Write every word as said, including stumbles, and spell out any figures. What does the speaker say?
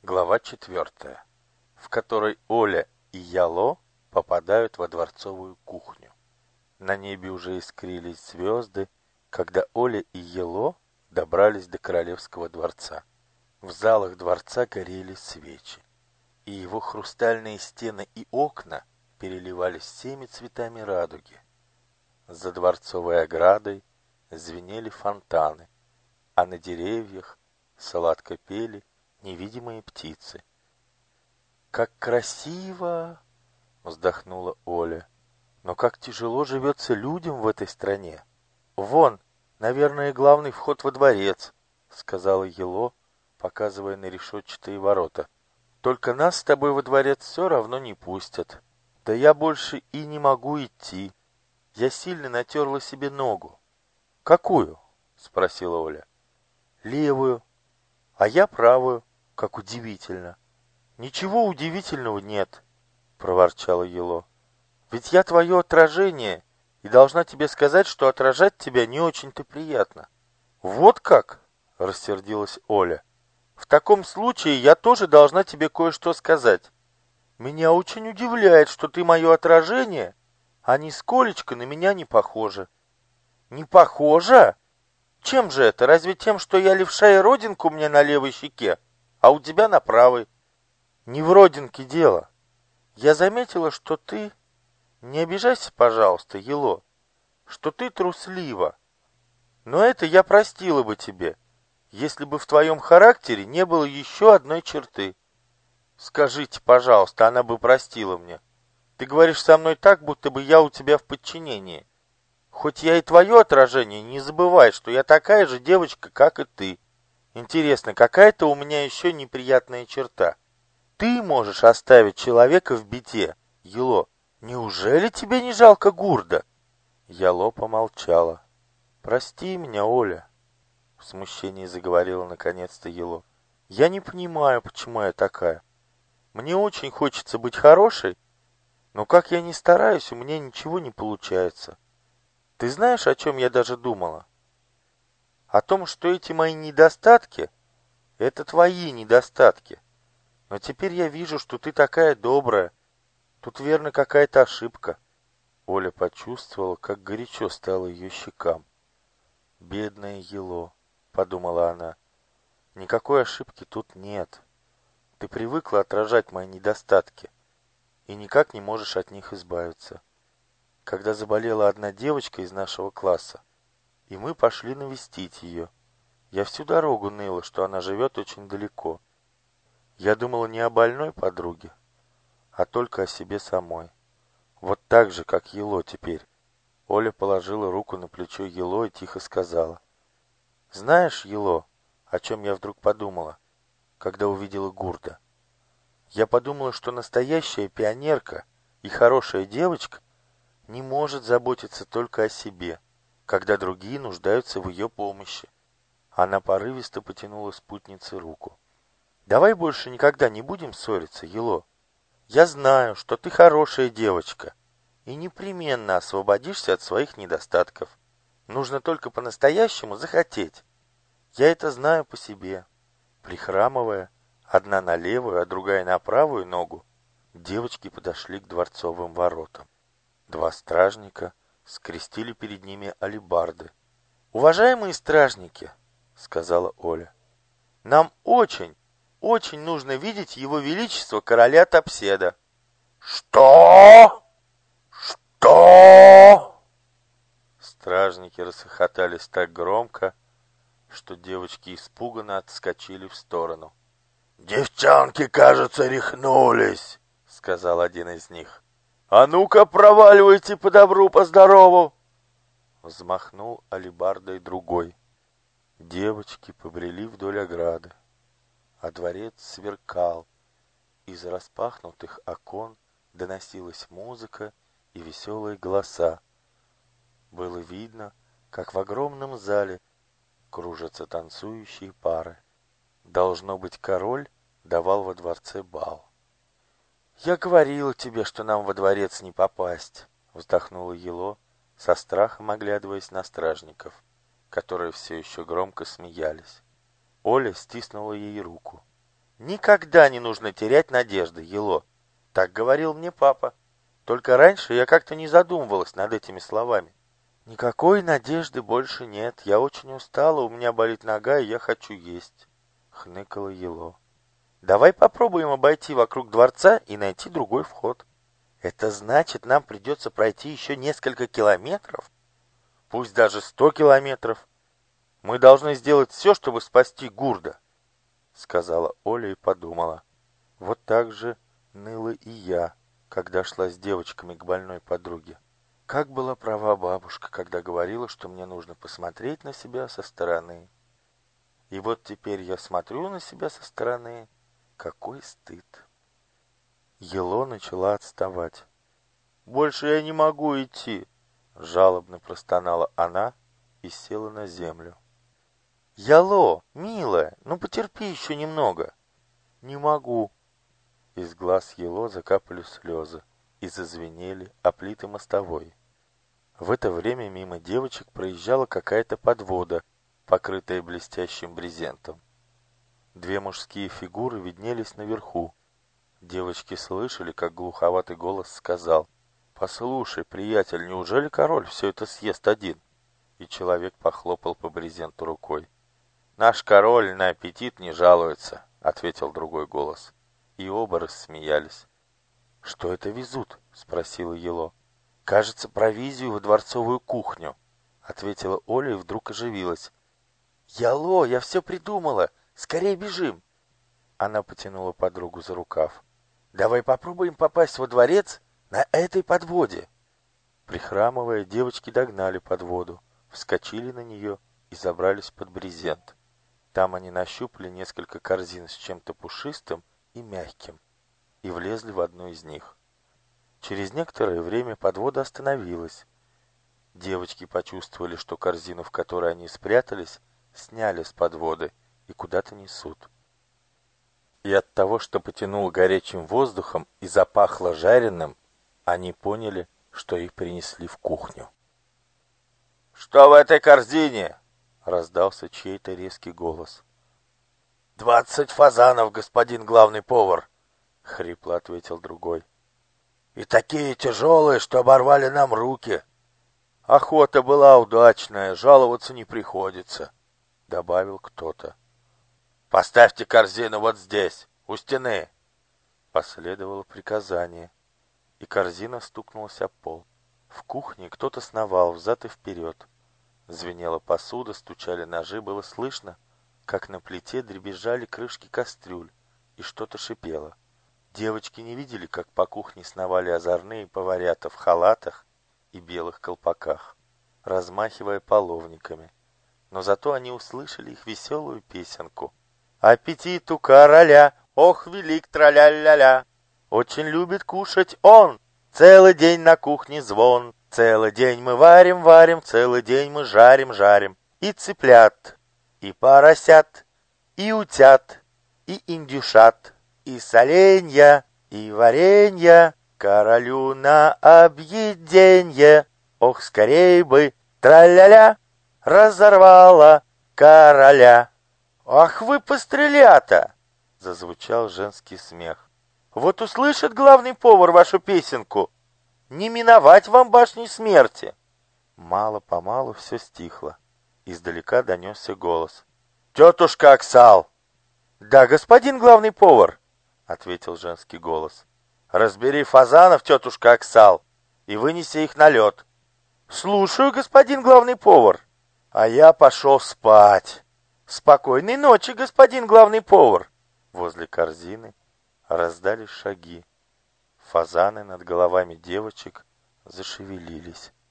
Глава четвертая, в которой Оля и Яло попадают во дворцовую кухню. На небе уже искрились звезды, когда Оля и Яло добрались до королевского дворца. В залах дворца горели свечи, и его хрустальные стены и окна переливались всеми цветами радуги. За дворцовой оградой звенели фонтаны, а на деревьях сладко пели невидимые птицы. «Как красиво!» — вздохнула Оля. «Но как тяжело живется людям в этой стране! Вон, наверное, главный вход во дворец», — сказала Ело, показывая на решетчатые ворота. «Только нас с тобой во дворец все равно не пустят. Да я больше и не могу идти. Я сильно натерла себе ногу». «Какую?» — спросила Оля. «Левую. А я правую. Как удивительно!» «Ничего удивительного нет», — проворчала Ело. «Ведь я твое отражение, и должна тебе сказать, что отражать тебя не очень-то приятно». «Вот как?» — рассердилась Оля. «В таком случае я тоже должна тебе кое-что сказать. Меня очень удивляет, что ты мое отражение, а нисколечко на меня не похожа». «Не похожа? Чем же это? Разве тем, что я левша и родинка у меня на левой щеке, а у тебя на правой?» «Не в родинке дело. Я заметила, что ты... Не обижайся, пожалуйста, Ело, что ты труслива. Но это я простила бы тебе, если бы в твоем характере не было еще одной черты. Скажите, пожалуйста, она бы простила мне. Ты говоришь со мной так, будто бы я у тебя в подчинении. Хоть я и твое отражение, не забывай, что я такая же девочка, как и ты. Интересно, какая-то у меня еще неприятная черта. Ты можешь оставить человека в беде, Ело. Неужели тебе не жалко Гурда?» Яло помолчала. «Прости меня, Оля», — в смущении заговорила наконец-то Ело. «Я не понимаю, почему я такая. Мне очень хочется быть хорошей, но как я ни стараюсь, у меня ничего не получается. Ты знаешь, о чем я даже думала? О том, что эти мои недостатки — это твои недостатки. Но теперь я вижу, что ты такая добрая. Тут, верно, какая-то ошибка». Оля почувствовала, как горячо стало ее щекам. «Бедная Ело», — подумала она, — «никакой ошибки тут нет. Ты привыкла отражать мои недостатки и никак не можешь от них избавиться. Когда заболела одна девочка из нашего класса, и мы пошли навестить ее, я всю дорогу ныла, что она живет очень далеко. Я думала не о больной подруге, а только о себе самой. Вот так же, как Ело теперь». Оля положила руку на плечо Ело и тихо сказала. «Знаешь, Ело, о чем я вдруг подумала, когда увидела Гурда? Я подумала, что настоящая пионерка и хорошая девочка не может заботиться только о себе, когда другие нуждаются в ее помощи». Она порывисто потянула спутнице руку. «Давай больше никогда не будем ссориться, Ело. Я знаю, что ты хорошая девочка и непременно освободишься от своих недостатков. Нужно только по-настоящему захотеть. Я это знаю по себе». Прихрамывая, одна на левую, а другая на правую ногу, девочки подошли к дворцовым воротам. Два стражника скрестили перед ними алебарды. «Уважаемые стражники», — сказала Оля, — «нам очень, очень нужно видеть его величество короля Топседа». «Что? Что?» Стражники расхохотались так громко, что девочки испуганно отскочили в сторону. «Девчонки, кажется, рехнулись», — сказал один из них. «А ну-ка, проваливайте по добру, по здорову!» Взмахнул алебардой другой. Девочки побрели вдоль ограды, а дворец сверкал. Из распахнутых окон доносилась музыка и веселые голоса. Было видно, как в огромном зале кружатся танцующие пары. Должно быть, король давал во дворце бал. «Я говорила тебе, что нам во дворец не попасть», — вздохнула Ело, со страхом оглядываясь на стражников, которые все еще громко смеялись. Оля стиснула ей руку. Никогда не нужно терять надежды, Ело. Так говорил мне папа. Только раньше я как-то не задумывалась над этими словами. Никакой надежды больше нет. Я очень устала, у меня болит нога, и я хочу есть. Хныкала Ело. Давай попробуем обойти вокруг дворца и найти другой вход. Это значит, нам придется пройти еще несколько километров? Пусть даже сто километров. Мы должны сделать все, чтобы спасти Гурда, сказала Оля и подумала. Вот так же ныла и я, когда шла с девочками к больной подруге. Как была права бабушка, когда говорила, что мне нужно посмотреть на себя со стороны. И вот теперь я смотрю на себя со стороны. Какой стыд. Ело начала отставать. «Больше я не могу идти!» Жалобно простонала она и села на землю. «Яло, милая, ну потерпи еще немного!» «Не могу!» Из глаз Ело закапали слезы и зазвенели о плиты мостовой. В это время мимо девочек проезжала какая-то подвода, покрытая блестящим брезентом. Две мужские фигуры виднелись наверху. Девочки слышали, как глуховатый голос сказал: «Послушай, приятель, неужели король все это съест один?» И человек похлопал по брезенту рукой. «Наш король на аппетит не жалуется», — ответил другой голос. И оба рассмеялись. «Что это везут?» — спросила Ело. «Кажется, провизию в дворцовую кухню», — ответила Оля и вдруг оживилась. «Яло, я все придумала! Скорее бежим!» Она потянула подругу за рукав. «Давай попробуем попасть во дворец на этой подводе!» Прихрамывая, девочки догнали подводу, вскочили на нее и забрались под брезент. Там они нащупали несколько корзин с чем-то пушистым и мягким и влезли в одну из них. Через некоторое время подвода остановилась. Девочки почувствовали, что корзину, в которой они спрятались, сняли с подводы и куда-то несут. И от того, что потянуло горячим воздухом и запахло жареным, они поняли, что их принесли в кухню. «Что в этой корзине?» — раздался чей-то резкий голос. «Двадцать фазанов, господин главный повар!» — хрипло ответил другой. «И такие тяжелые, что оборвали нам руки!» «Охота была удачная, жаловаться не приходится», — добавил кто-то. «Поставьте корзину вот здесь, у стены!» Последовало приказание, и корзина стукнулась об пол. В кухне кто-то сновал взад и вперед. Звенела посуда, стучали ножи, было слышно, как на плите дребезжали крышки кастрюль, и что-то шипело. Девочки не видели, как по кухне сновали озорные поварята в халатах и белых колпаках, размахивая половниками. Но зато они услышали их веселую песенку. «Аппетит у короля, ох, велик траля-ля-ля! Очень любит кушать он, целый день на кухне звон. Целый день мы варим, варим, целый день мы жарим, жарим. И цыплят, и поросят, и утят, и индюшат, и соленья, и варенья, королю на объеденье. Ох, скорей бы, траля-ля, разорвала короля!» «Ах вы, пострелята!» — зазвучал женский смех. «Вот услышит главный повар вашу песенку, не миновать вам башни смерти!» Мало-помалу все стихло. Издалека донесся голос. «Тетушка Аксал!» «Да, господин главный повар!» — ответил женский голос. «Разбери фазанов, тетушка Аксал, и вынеси их на лед». «Слушаю, господин главный повар!» «А я пошел спать!» «Спокойной ночи, господин главный повар!» Возле корзины раздались шаги. Фазаны над головами девочек зашевелились.